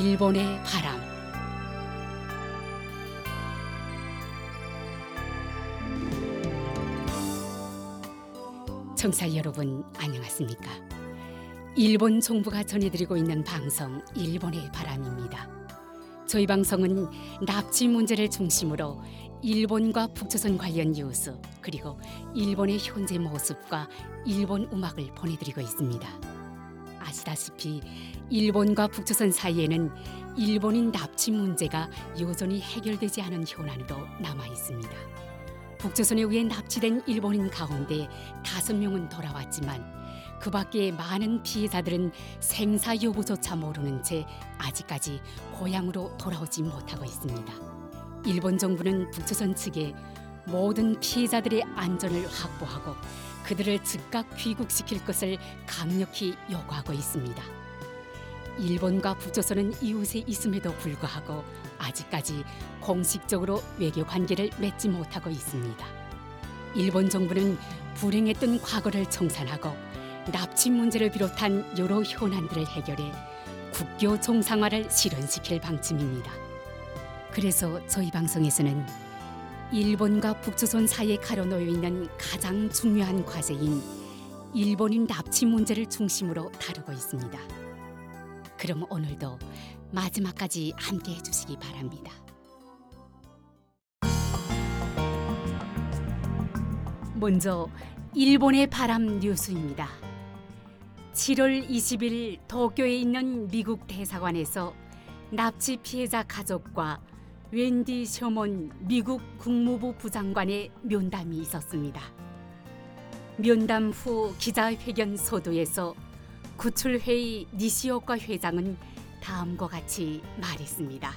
일본의 바람. 청취자 여러분 안녕하십니까? 일본 정부가 전해드리고 있는 방송 일본의 바람입니다. 저희 방송은 납치 문제를 중심으로 일본과 북조선 관련 뉴스 그리고 일본의 현재 모습과 일본 음악을 보내드리고 있습니다. 아시다시피 일본과 북조선 사이에는 일본인 납치 문제가 여전히 해결되지 않은 현안으로 남아 있습니다. 북조선에 의해 납치된 일본인 가운데 5명은 돌아왔지만 그 밖에 많은 피해자들은 생사 여부조차 모르는 채 아직까지 고향으로 돌아오지 못하고 있습니다. 일본 정부는 북조선 측에 모든 피해자들의 안전을 확보하고 그들을 즉각 귀국시킬 것을 강력히 요구하고 있습니다. 일본과 북조선은 이웃에 있음에도 불구하고 아직까지 공식적으로 외교 관계를 맺지 못하고 있습니다. 일본 정부는 불행했던 과거를 청산하고 납치 문제를 비롯한 여러 현안들을 해결해 국교 정상화를 실현시킬 방침입니다. 그래서 저희 방송에서는 일본과 북조선 사이에 가로놓여 있는 가장 중요한 과제인 일본인 납치 문제를 중심으로 다루고 있습니다. 그럼 오늘도 마지막까지 함께 해주시기 바랍니다. 먼저 일본의 바람 뉴스입니다. 7월 20일 도쿄에 있는 미국 대사관에서 납치 피해자 가족과 웬디 셔먼 미국 국무부 부장관의 면담이 있었습니다. 면담 후 기자회견 서두에서 구출회의 니시오카 회장은 다음과 같이 말했습니다.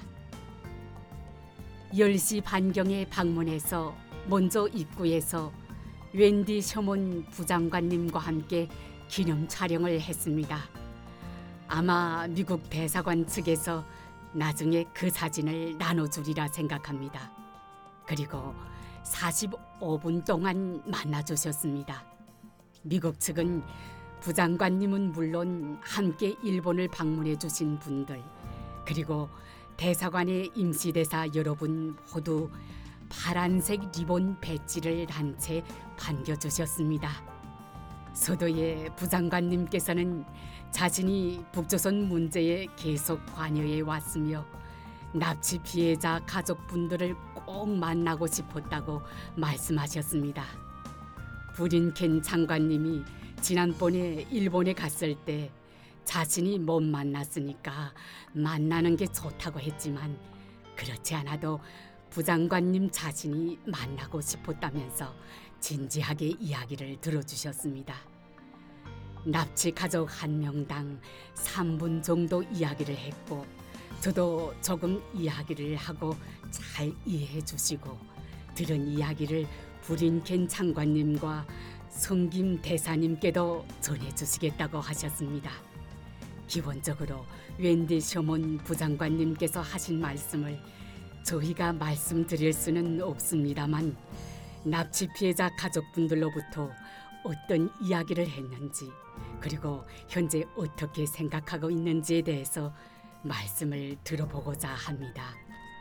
10시 반경에 방문해서 먼저 입구에서 웬디 셔먼 부장관님과 함께 기념 촬영을 했습니다. 아마 미국 대사관 측에서 나중에 그 사진을 나눠주리라 생각합니다. 그리고 45분 동안 만나주셨습니다. 미국 측은 부장관님은 물론 함께 일본을 방문해 주신 분들 그리고 대사관의 임시대사 여러분 모두 파란색 리본 배지를 한 채 반겨주셨습니다. 서도의 부장관님께서는 자신이 북조선 문제에 계속 관여해 왔으며 납치 피해자 가족분들을 꼭 만나고 싶었다고 말씀하셨습니다. 브린켄 장관님이 지난번에 일본에 갔을 때 자신이 못 만났으니까 만나는 게 좋다고 했지만 그렇지 않아도 부장관님 자신이 만나고 싶었다면서 진지하게 이야기를 들어주셨습니다. 납치 가족 한 명당 3분 정도 이야기를 했고 저도 조금 이야기를 하고 잘 이해해 주시고 들은 이야기를 브린켄 장관님과 성김 대사님께도 전해주시겠다고 하셨습니다. 기본적으로 웬디 셔먼 부장관님께서 하신 말씀을 저희가 말씀드릴 수는 없습니다만 납치 피해자 가족분들로부터 어떤 이야기를 했는지 그리고 현재 어떻게 생각하고 있는지에 대해서 말씀을 들어보고자 합니다.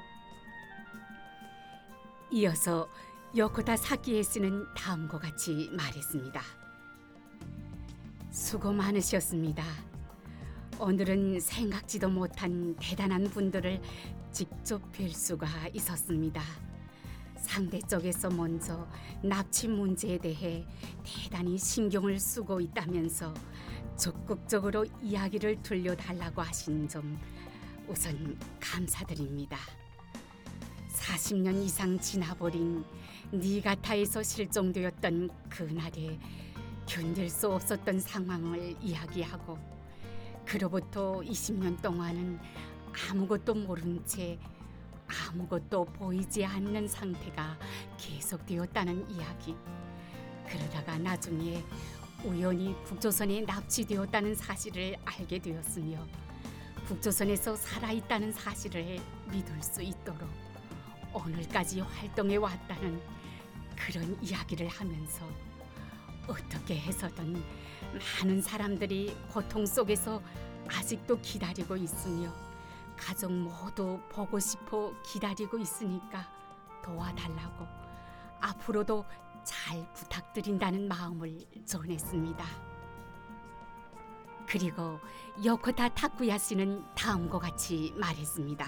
이어서 요코타 사키에 씨는 다음과 같이 말했습니다. 수고 많으셨습니다. 오늘은 생각지도 못한 대단한 분들을 직접 뵐 수가 있었습니다. 상대 쪽에서 먼저 납치 문제에 대해 대단히 신경을 쓰고 있다면서 적극적으로 이야기를 들려달라고 하신 점 우선 감사드립니다. 40년 이상 지나버린 니가타에서 실종되었던 그날에 견딜 수 없었던 상황을 이야기하고 그로부터 20년 동안은 아무것도 모른 채 아무것도 보이지 않는 상태가 계속되었다는 이야기. 그러다가 나중에 우연히 북조선에 납치되었다는 사실을 알게 되었으며 북조선에서 살아있다는 사실을 믿을 수 있도록 오늘까지 활동해 왔다는 그런 이야기를 하면서 어떻게 해서든 많은 사람들이 고통 속에서 아직도 기다리고 있으며 가족 모두 보고 싶어 기다리고 있으니까 도와달라고 앞으로도 잘 부탁드린다는 마음을 전했습니다. 그리고 요코타 타쿠야 씨는 다음과 같이 말했습니다.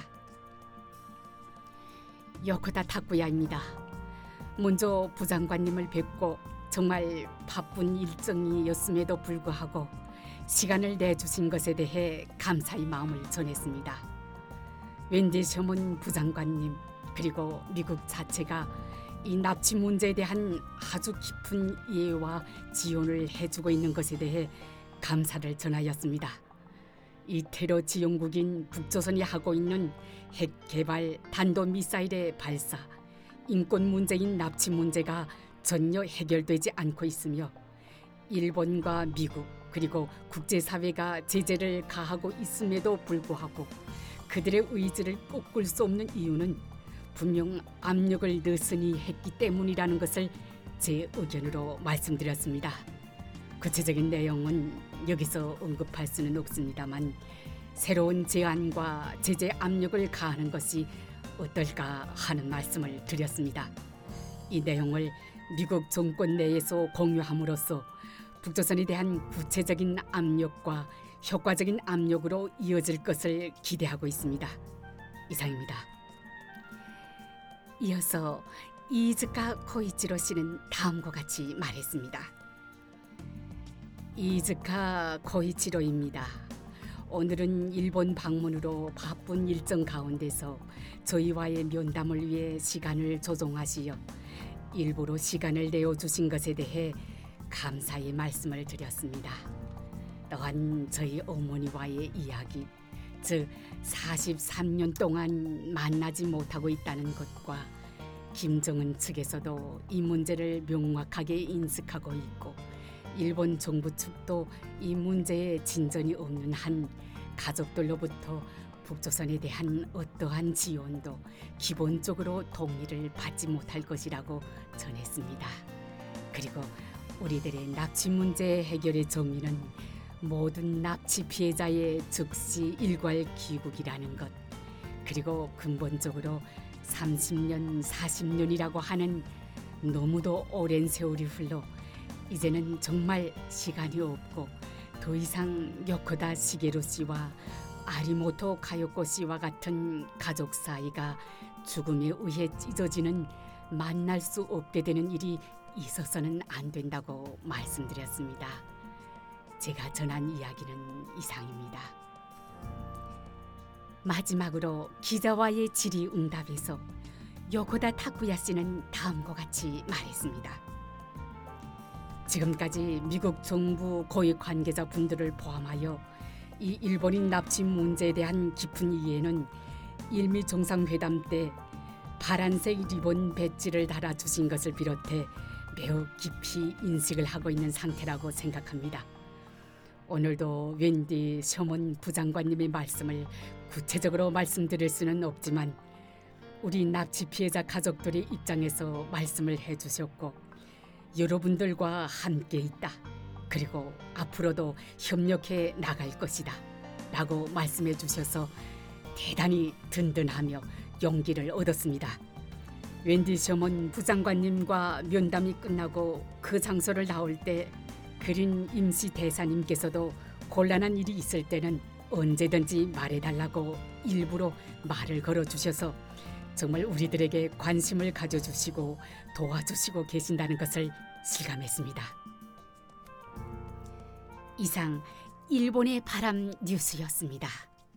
요코타 타쿠야입니다. 먼저 부장관님을 뵙고 정말 바쁜 일정이었음에도 불구하고 시간을 내주신 것에 대해 감사의 마음을 전했습니다. 웬디 셔먼 부장관님 그리고 미국 자체가 이 납치 문제에 대한 아주 깊은 이해와 지원을 해주고 있는 것에 대해 감사를 전하였습니다. 이 테러 지원국인 북조선이 하고 있는 핵 개발 탄도미사일의 발사, 인권 문제인 납치 문제가 전혀 해결되지 않고 있으며 일본과 미국 그리고 국제사회가 제재를 가하고 있음에도 불구하고 그들의 의지를 꺾을 수 없는 이유는 분명 압력을 느슨히 했기 때문이라는 것을 제 의견으로 말씀드렸습니다. 구체적인 내용은 여기서 언급할 수는 없습니다만 새로운 제안과 제재 압력을 가하는 것이 어떨까 하는 말씀을 드렸습니다. 이 내용을 미국 정권 내에서 공유함으로써 북조선에 대한 구체적인 압력과 효과적인 압력으로 이어질 것을 기대하고 있습니다. 이상입니다. 이어서 이즈카 코이치로 씨는 다음과 같이 말했습니다. 이즈카 코이치로입니다. 오늘은 일본 방문으로 바쁜 일정 가운데서 저희와의 면담을 위해 시간을 조정하시어 일부러 시간을 내어주신 것에 대해 감사의 말씀을 드렸습니다. 또한 저희 어머니와의 이야기, 즉 43년 동안 만나지 못하고 있다는 것과 김정은 측에서도 이 문제를 명확하게 인식하고 있고 일본 정부 측도 이 문제에 진전이 없는 한 가족들로부터 북조선에 대한 어떠한 지원도 기본적으로 동의를 받지 못할 것이라고 전했습니다. 그리고 우리들의 납치 문제 해결의 정의는 모든 납치 피해자의 즉시 일괄 귀국이라는 것, 그리고 근본적으로 30년, 40년이라고 하는 너무도 오랜 세월이 흘러 이제는 정말 시간이 없고 더 이상 요코다 시게루 씨와 아리모토 가요코 씨와 같은 가족 사이가 죽음에 의해 찢어지는 만날 수 없게 되는 일이 있어서는 안 된다고 말씀드렸습니다. 제가 전한 이야기는 이상입니다. 마지막으로 기자와의 질의응답에서 요코다 타쿠야 씨는 다음과 같이 말했습니다. 지금까지 미국 정부 고위 관계자분들을 포함하여 이 일본인 납치 문제에 대한 깊은 이해는 일미 정상회담 때 파란색 리본 배지를 달아주신 것을 비롯해 매우 깊이 인식을 하고 있는 상태라고 생각합니다. 오늘도 웬디 셔먼 부장관님의 말씀을 구체적으로 말씀드릴 수는 없지만 우리 납치 피해자 가족들의 입장에서 말씀을 해주셨고 여러분들과 함께 있다. 그리고 앞으로도 협력해 나갈 것이다. 라고 말씀해 주셔서 대단히 든든하며 용기를 얻었습니다. 웬디 셔먼 부장관님과 면담이 끝나고 그 장소를 나올 때 그린 임시 대사님께서도 곤란한 일이 있을 때는 언제든지 말해달라고 일부러 말을 걸어주셔서 정말 우리들에게 관심을 가져주시고 도와주시고 계신다는 것을 실감했습니다. 이상 일본의 바람 뉴스였습니다.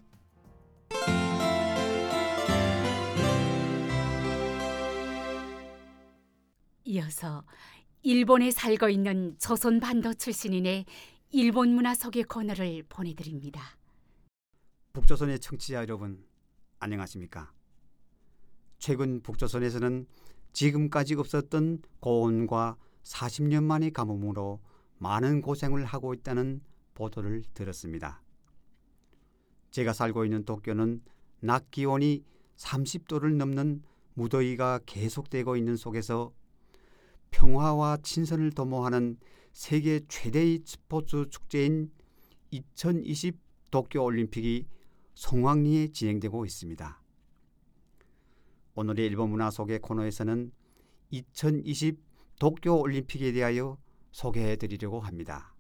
이어서 일본에 살고 있는 조선반도 출신인의 일본 문화 소개 코너를 보내드립니다. 북조선의 청취자 여러분, 안녕하십니까? 최근 북조선에서는 지금까지 없었던 고온과 40년 만의 가뭄으로 많은 고생을 하고 있다는 보도를 들었습니다. 제가 살고 있는 도쿄는 낮 기온이 30도를 넘는 무더위가 계속되고 있는 속에서 평화와 친선을 도모하는 세계 최대의 스포츠 축제인 2020 도쿄올림픽이 성황리에 진행되고 있습니다. 오늘의 일본 문화 소개 코너에서는 2020 도쿄올림픽에 대하여 소개해 드리려고 합니다.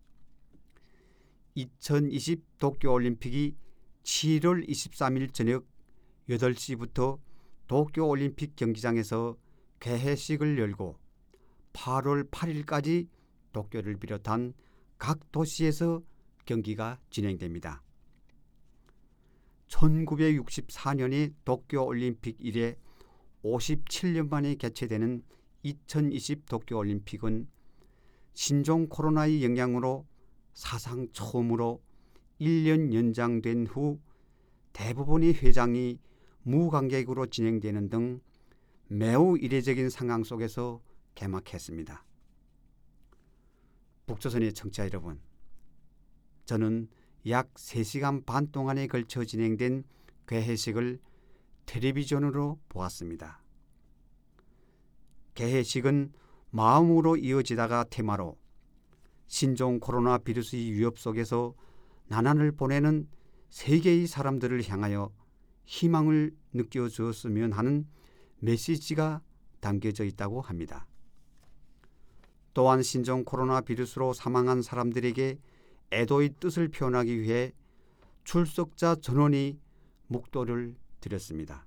2020 도쿄올림픽이 7월 23일 저녁 8시부터 도쿄올림픽 경기장에서 개회식을 열고 8월 8일까지 도쿄를 비롯한 각 도시에서 경기가 진행됩니다. 1964년의 도쿄올림픽 이래 57년 만에 개최되는 2020 도쿄올림픽은 신종 코로나의 영향으로 사상 처음으로 1년 연장된 후 대부분의 회장이 무관객으로 진행되는 등 매우 이례적인 상황 속에서 개막했습니다. 북조선의 청취자 여러분, 저는 약 3시간 반 동안에 걸쳐 진행된 개회식을 텔레비전으로 보았습니다. 개회식은 마음으로 이어지다가 테마로 신종 코로나 바이러스의 위협 속에서 나날을 보내는 세계의 사람들을 향하여 희망을 느껴주었으면 하는 메시지가 담겨져 있다고 합니다. 또한 신종 코로나 바이러스로 사망한 사람들에게 애도의 뜻을 표현하기 위해 출석자 전원이 묵도를 드렸습니다.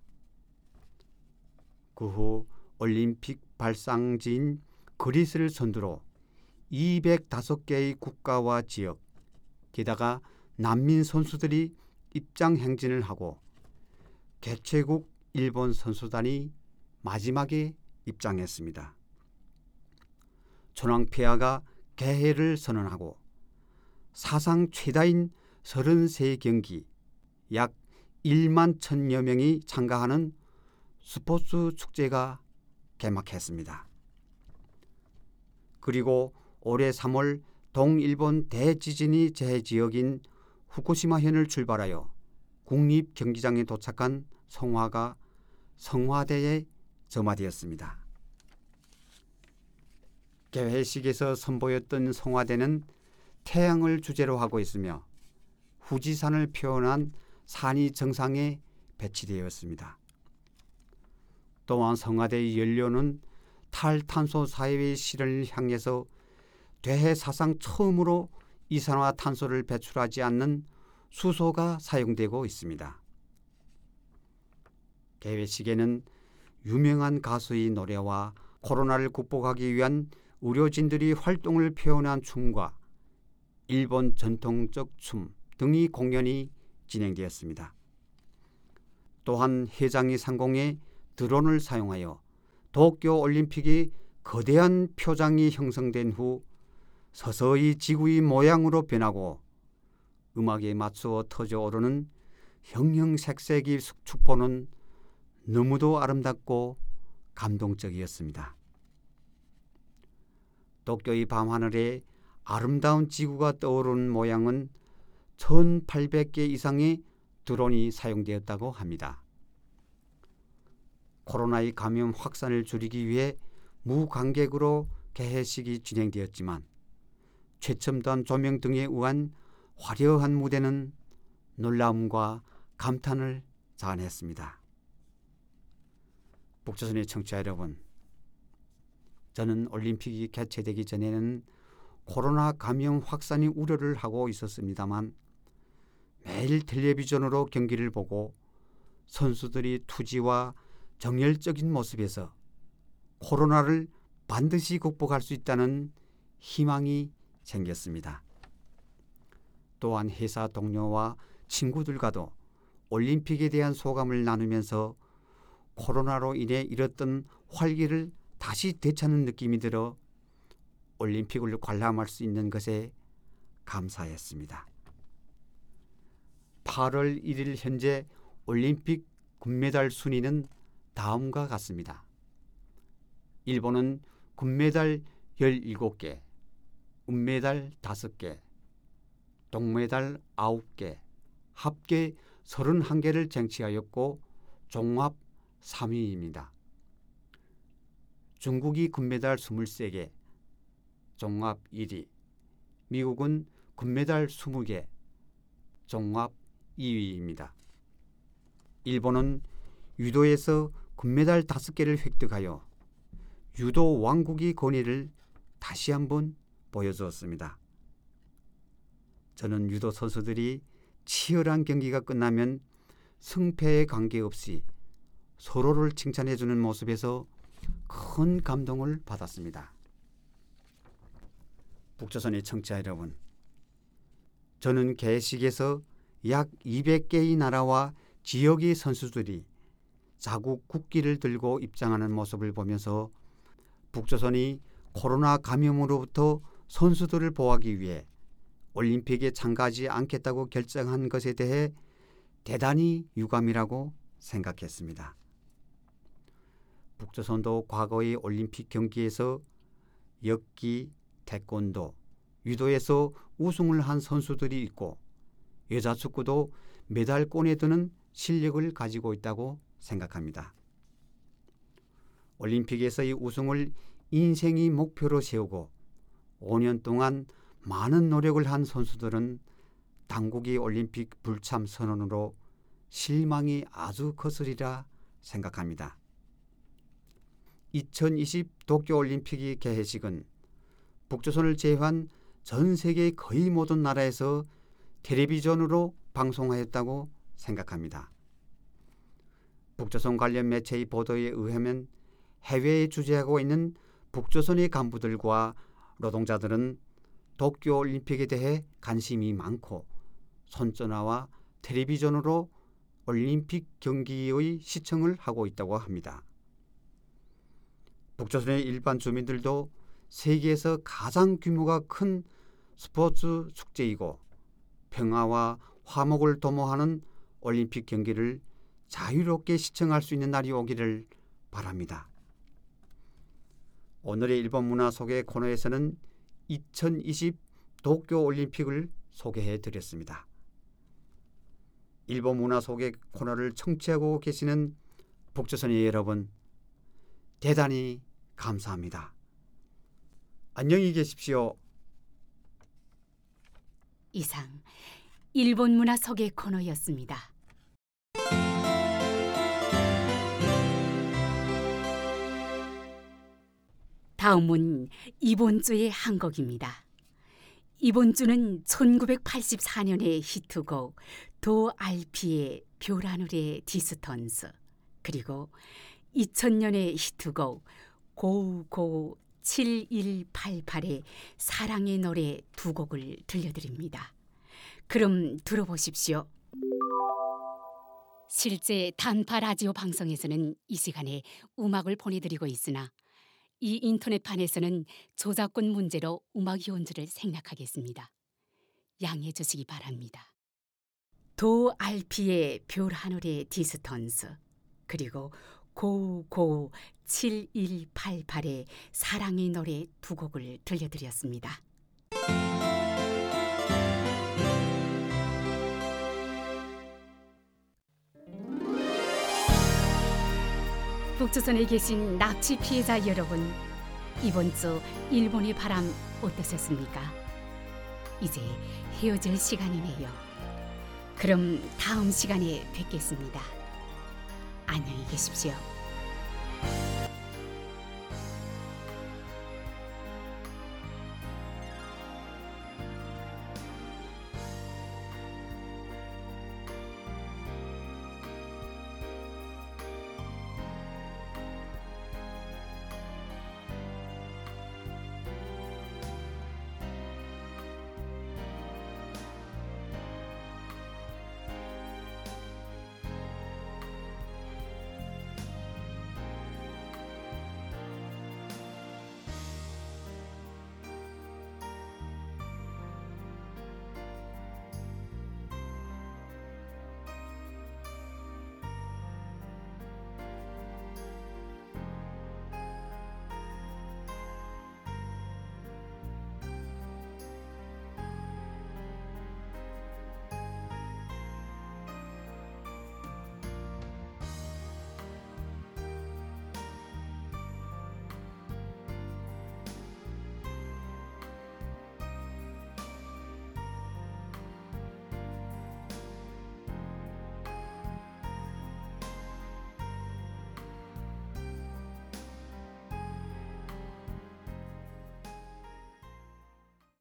그 후 올림픽 발상지인 그리스를 선두로 205개의 국가와 지역, 게다가 난민 선수들이 입장 행진을 하고 개최국 일본 선수단이 마지막에 입장했습니다. 촌왕폐하가 개회를 선언하고 사상 최다인 33경기 약 1만 1,000여 명이 참가하는 스포츠 축제가 개막했습니다. 그리고 올해 3월 동일본 대지진이 재해지역인 후쿠시마현을 출발하여 국립경기장에 도착한 성화가 성화대에 점화되었습니다. 개회식에서 선보였던 성화대는 태양을 주제로 하고 있으며 후지산을 표현한 산이 정상에 배치되었습니다. 또한 성화대의 연료는 탈탄소 사회의 실현을 향해서 대해 사상 처음으로 이산화탄소를 배출하지 않는 수소가 사용되고 있습니다. 개회식에는 유명한 가수의 노래와 코로나를 극복하기 위한 의료진들이 활동을 표현한 춤과 일본 전통적 춤 등의 공연이 진행되었습니다. 또한 회장이 상공에 드론을 사용하여 도쿄올림픽이 거대한 표장이 형성된 후 서서히 지구의 모양으로 변하고 음악에 맞추어 터져오르는 형형색색의 축포는 너무도 아름답고 감동적이었습니다. 도쿄의 밤하늘에 아름다운 지구가 떠오르는 모양은 1,800개 이상의 드론이 사용되었다고 합니다. 코로나의 감염 확산을 줄이기 위해 무관객으로 개회식이 진행되었지만 최첨단 조명 등에 의한 화려한 무대는 놀라움과 감탄을 자아냈습니다. 북조선의 청취자 여러분, 저는 올림픽이 개최되기 전에는 코로나 감염 확산이 우려를 하고 있었습니다만 매일 텔레비전으로 경기를 보고 선수들이 투지와 정열적인 모습에서 코로나를 반드시 극복할 수 있다는 희망이 생겼습니다. 또한 회사 동료와 친구들과도 올림픽에 대한 소감을 나누면서 코로나로 인해 잃었던 활기를 다시 되찾는 느낌이 들어 올림픽을 관람할 수 있는 것에 감사했습니다. 8월 1일 현재 올림픽 금메달 순위는 다음과 같습니다. 일본은 금메달 17개, 은메달 5개, 동메달 9개, 합계 31개를 쟁취하였고 종합 3위입니다. 중국이 금메달 23개, 종합 1위, 미국은 금메달 20개, 종합 2위입니다. 일본은 유도에서 금메달 5개를 획득하여 유도 왕국의 권위를 다시 한번 보여주었습니다. 저는 유도 선수들이 치열한 경기가 끝나면 승패에 관계없이 서로를 칭찬해주는 모습에서 큰 감동을 받았습니다. 북조선의 청취자 여러분, 저는 개식에서 약 200개의 나라와 지역의 선수들이 자국 국기를 들고 입장하는 모습을 보면서 북조선이 코로나 감염으로부터 선수들을 보호하기 위해 올림픽에 참가하지 않겠다고 결정한 것에 대해 대단히 유감이라고 생각했습니다. 북조선도 과거의 올림픽 경기에서 역기, 태권도, 유도에서 우승을 한 선수들이 있고 여자 축구도 메달권에 드는 실력을 가지고 있다고 생각합니다. 올림픽에서의 우승을 인생의 목표로 세우고 5년 동안 많은 노력을 한 선수들은 당국의 올림픽 불참 선언으로 실망이 아주 거스리라 생각합니다. 2020 도쿄올림픽의 개회식은 북조선을 제외한 전 세계 거의 모든 나라에서 텔레비전으로 방송하였다고 생각합니다. 북조선 관련 매체의 보도에 의하면 해외에 주재하고 있는 북조선의 간부들과 노동자들은 도쿄올림픽에 대해 관심이 많고 손전화와 텔레비전으로 올림픽 경기의 시청을 하고 있다고 합니다. 북조선의 일반 주민들도 세계에서 가장 규모가 큰 스포츠 축제이고 평화와 화목을 도모하는 올림픽 경기를 자유롭게 시청할 수 있는 날이 오기를 바랍니다. 오늘의 일본 문화 소개 코너에서는 2020 도쿄올림픽을 소개해 드렸습니다. 일본 문화 소개 코너를 청취하고 계시는 북조선의 여러분, 대단히 감사합니다. 안녕히 계십시오. 이상 일본 문화 소개 코너였습니다. 다음은 이번 주의 한 곡입니다. 이번 주는 1984년의 히트곡 도 알피의 별 하늘의 디스턴스, 그리고 2000년의 히트곡 고고 7188의 사랑의 노래 두 곡을 들려드립니다. 그럼 들어보십시오. 실제 단파 라디오 방송에서는 이 시간에 음악을 보내드리고 있으나 이 인터넷판에서는 저작권 문제로 음악 연주를 생략하겠습니다. 양해해 주시기 바랍니다. 도 알피의 별 하늘의 디스턴스, 그리고 고고 7188의 사랑의 노래 두 곡을 들려드렸습니다. 북조선에 계신 납치 피해자 여러분, 이번 주 일본의 바람 어떠셨습니까? 이제 헤어질 시간이네요. 그럼 다음 시간에 뵙겠습니다. 안녕히 계십시오.